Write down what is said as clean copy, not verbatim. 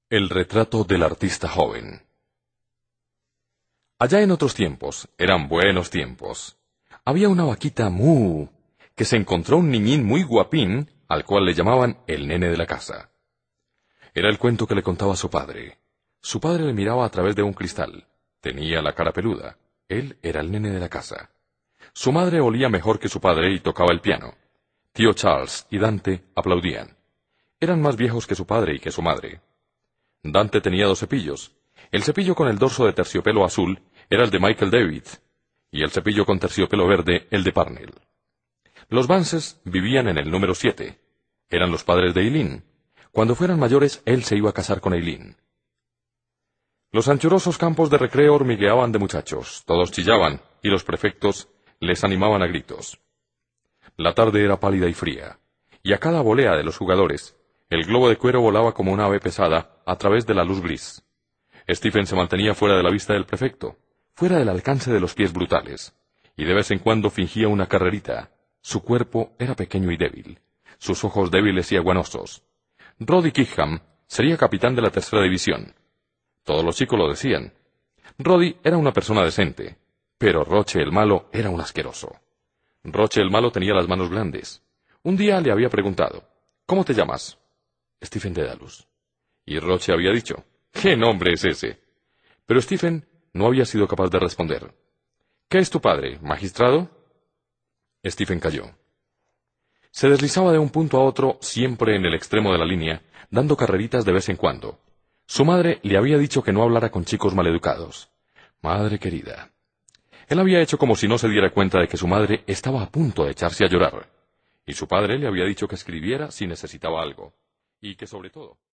El retrato del artista joven. Allá en otros tiempos, eran buenos tiempos, había una vaquita que se encontró un niñín muy guapín, al cual le llamaban el nene de la casa. Era el cuento que le contaba su padre. Su padre le miraba a través de un cristal. Tenía la cara peluda. Él era el nene de la casa. Su madre olía mejor que su padre y tocaba el piano. Tío Charles y Dante aplaudían. Eran más viejos que su padre y que su madre. Dante tenía 2 cepillos. El cepillo con el dorso de terciopelo azul era el de Michael David, y el cepillo con terciopelo verde el de Parnell. Los Vances vivían en el número 7. Eran los padres de Eileen. Cuando fueran mayores, él se iba a casar con Eileen. Los anchurosos campos de recreo hormigueaban de muchachos, todos chillaban, y los prefectos les animaban a gritos. La tarde era pálida y fría, y a cada volea de los jugadores, el globo de cuero volaba como una ave pesada a través de la luz gris. Stephen se mantenía fuera de la vista del prefecto, fuera del alcance de los pies brutales, y de vez en cuando fingía una carrerita. Su cuerpo era pequeño y débil, sus ojos débiles y aguanosos. Roddy Kickham sería capitán de la 3ª división. Todos los chicos lo decían. Roddy era una persona decente, pero Roche el malo era un asqueroso. Roche el malo tenía las manos grandes. Un día le había preguntado: «¿Cómo te llamas?» «Stephen Dedalus». Y Roche había dicho: «¿Qué nombre es ese?» Pero Stephen no había sido capaz de responder. «¿Qué es tu padre, magistrado?» Stephen calló. Se deslizaba de un punto a otro, siempre en el extremo de la línea, dando carreritas de vez en cuando. Su madre le había dicho que no hablara con chicos maleducados. Madre querida. Él había hecho como si no se diera cuenta de que su madre estaba a punto de echarse a llorar. Y su padre le había dicho que escribiera si necesitaba algo. Y que sobre todo